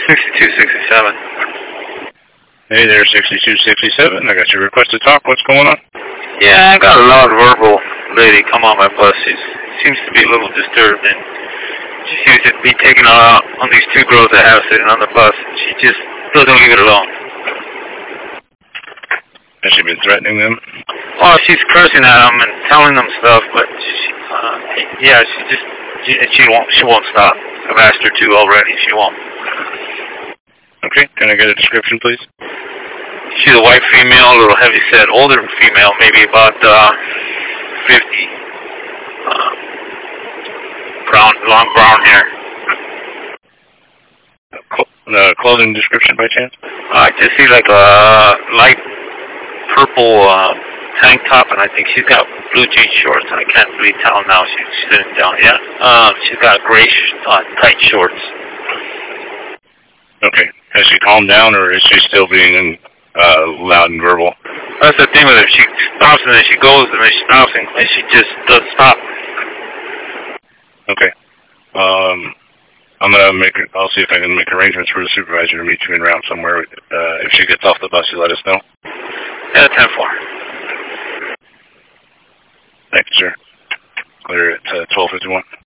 6267. Hey there, 6267. I got your request to talk. What's going on? Yeah, I got a loud verbal lady come on my bus. She seems to be a little disturbed, and she seems to be taking out on these two girls I have sitting on the bus. She just doesn't leave it alone. Has she been threatening them? Well, she's cursing at them and telling them stuff, but she won't stop. I've asked her to already. She won't. Okay, can I get a description, please? She's a white female, a little heavy set, older female, maybe about 50. Long brown hair. Clothing description by chance? I just see like a light purple tank top, and I think she's got blue jean shorts. I can't really tell now. She's sitting down. Yeah. She's got gray tight shorts. Okay. Has she calmed down, or is she still being loud and verbal? That's the thing with her. She stops and then she goes, and then she stops, and she just doesn't stop. Okay. I'll see if I can make arrangements for the supervisor to meet you en route somewhere. If she gets off the bus, you let us know. Yeah, 10-4. Thank you, sir. Clear at 12:51.